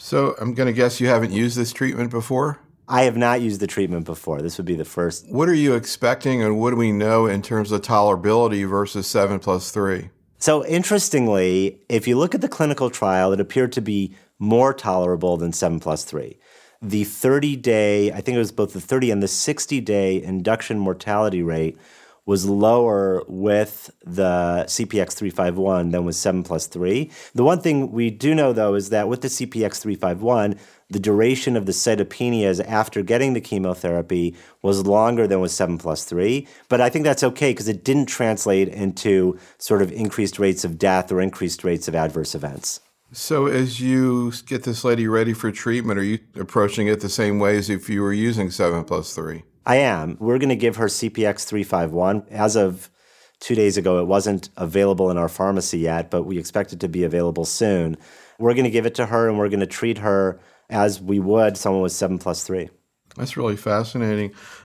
So I'm going to guess you haven't used this treatment before? I have not used the treatment before. This would be the first. What are you expecting, and what do we know in terms of tolerability versus 7+3? So interestingly, if you look at the clinical trial, it appeared to be more tolerable than 7+3. The 30-day, I think it was both the 30 and the 60-day induction mortality rate was lower with the CPX-351 than with 7+3. The one thing we do know, though, is that with the CPX-351, the duration of the cytopenias after getting the chemotherapy was longer than with 7+3. But I think that's okay because it didn't translate into sort of increased rates of death or increased rates of adverse events. So as you get this lady ready for treatment, are you approaching it the same way as if you were using 7+3? I am. We're going to give her CPX-351. As of 2 days ago, it wasn't available in our pharmacy yet, but we expect it to be available soon. We're going to give it to her, and we're going to treat her as we would someone with 7+3. That's really fascinating.